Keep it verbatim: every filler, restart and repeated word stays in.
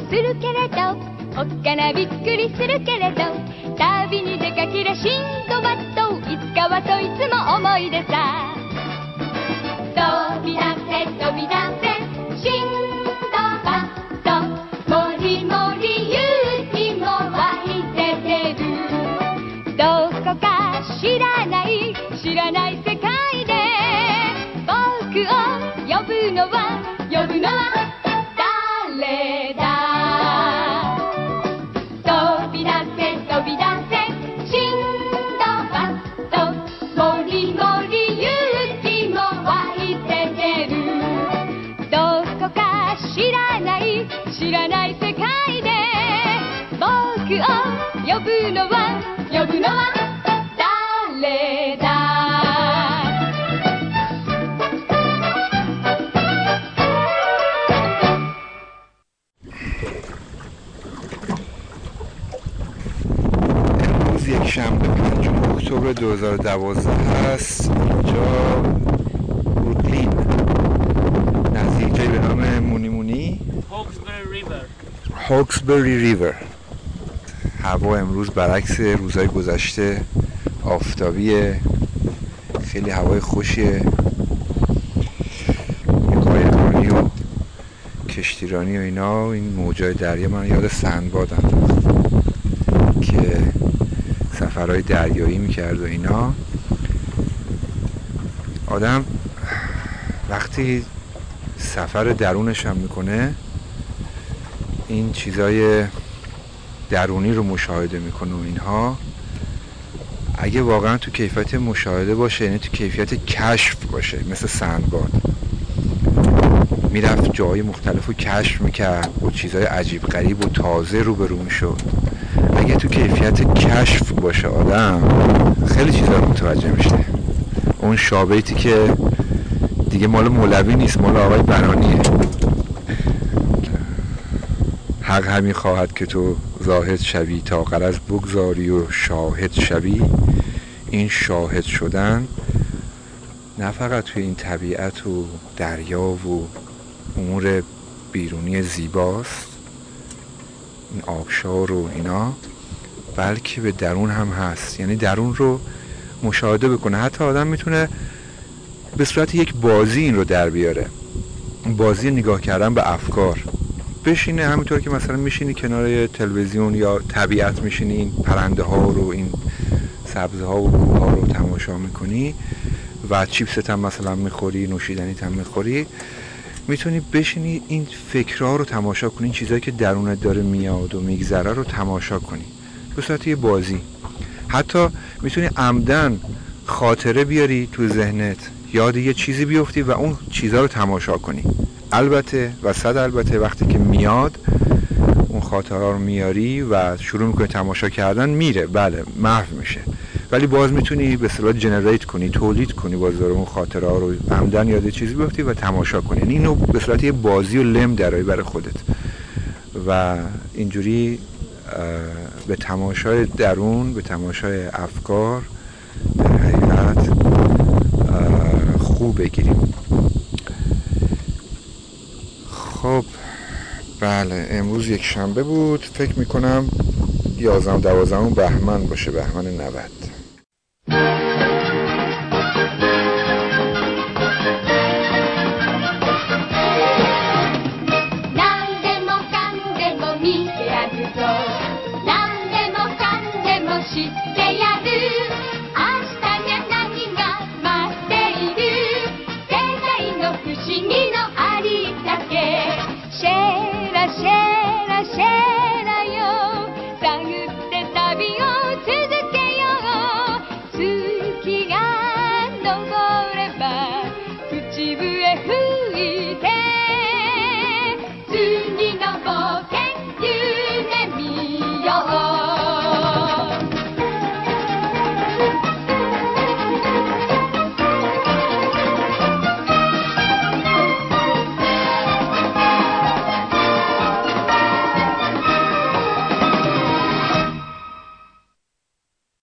するけれどおっかなびっくりするけれど旅に出かけりゃシンドバッドいつかはといつも思い出さ飛び出せ飛び出せシンドバッドもりもり勇気も湧いて出るどこか知らない知らない世界で僕を呼ぶのは呼ぶのは誰だ飛び出せ飛び出せシンドバッドもりもり勇気も湧いて出るどこか知らない知らない世界で僕を呼ぶのは呼ぶのは誰だ یک شنبه پنجم اکتبر دو هزار و دوازده هست. اینجا بروکلین نزدیک جایی به نام مونی مونی هوکسبری ریور هوکسبری ریور. هوا امروز برعکس روزهای گذشته آفتابیه، خیلی هوای خوشیه. قایقرانی و کشتیرانی و اینا، این موجای دریا من یاد سندباد انداخت که سفرهای دریایی میکرد و اینا. آدم وقتی سفر درونش هم میکنه این چیزای درونی رو مشاهده میکنه و اینها، اگه واقعا تو کیفیت مشاهده باشه، یعنی تو کیفیت کشف باشه، مثل سندباد میرفت جای مختلف رو کشف میکرد و چیزای عجیب غریب و تازه روبرو میشد. اگه تو کیفیت کشف باشه آدم خیلی چیزا رو متوجه میشه. اون شابیتی که دیگه مال مولوی نیست، مال آقای بنانیه. حق همین خواهد که تو زاهد شوی تا غرض بگذاری و شاهد شوی. این شاهد شدن نه فقط توی این طبیعت و دریا و امور بیرونی زیباست، این آبشار و اینا، بلکه به درون هم هست. یعنی درون رو مشاهده بکنه. حتی آدم میتونه به صورت یک بازی این رو در بیاره، بازی نگاه کردن به افکار. بشینه همینطور که مثلا میشینی کنار تلویزیون یا طبیعت، میشینی این پرنده ها رو، این سبزه ها و کوه ها رو تماشا میکنی و چیپست هم مثلا میخوری، نوشیدنیت هم میخوری، میتونی بشینی این فکرها رو تماشا کنی، این چیزایی که درونت داره میاد و میگذره رو تماشا کنی به صورت یه بازی. حتی میتونی عمدن خاطره بیاری تو ذهنت، یاد یه چیزی بیفتی و اون چیزا رو تماشا کنی. البته و صد البته وقتی که میاد اون خاطره رو میاری و شروع میکنی تماشا کردن، میره، بله محو میشه، ولی باز میتونی به اصطلاح جنریت کنی، تولید کنی، باز داره اون خاطره ها رو عمدن یاد چیزی بیفتی و تماشا کنی. یعنی اینو به صورت یه بازی و لم درایی برای خودت و اینجوری به تماشای درون، به تماشای افکار در حقیقت خوب بگیریم. خب بله، امروز یک شنبه بود، فکر میکنم یازدهم دوازدهم بهمن باشه، بهمن نود. 知ってやるあ